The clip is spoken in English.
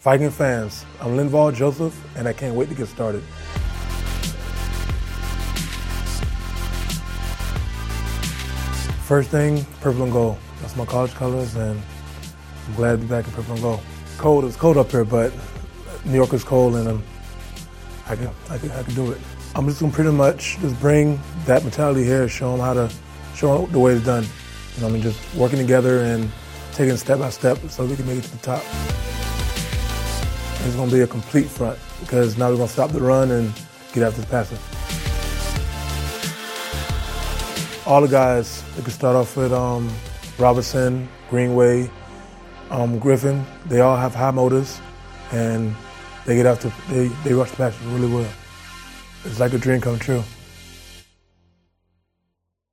Viking fans, I'm Linval Joseph, and I can't wait to get started. First thing, purple and gold. That's my college colors, and I'm glad to be back in purple and gold. Cold, it's cold up here, but New York is cold, and I can do it. I'm just gonna pretty much just bring that mentality here, show them the way it's done. You know what I mean? Just working together and taking it step by step so we can make it to the top. It's going to be a complete front because now we're going to stop the run and get after the passer. All the guys, they can start off with Robinson, Greenway, Griffin. They all have high motors and they rush the passer really well. It's like a dream come true.